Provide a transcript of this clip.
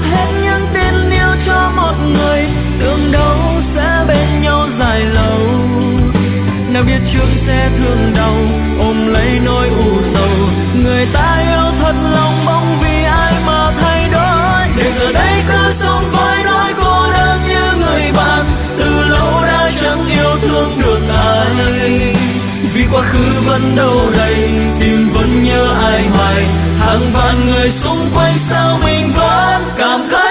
hết những tin yêu cho một người, tưởng đâu sẽ bên nhau dài lâu. Nào biết trước sẽ thương đau, ôm lấy nỗi u sầu. Người ta yêu thật lòng mong vì ai mà thay đổi. Để giờ đây cứ sống với nỗi cô đơn như người bạn, từ lâu đã chẳng yêu thương được ai. Vì quá khứ vẫn đâu đây, tim vẫn nhớ ai hoài. Hàng vạn người xung quanh sao mình vẫn cảm thấy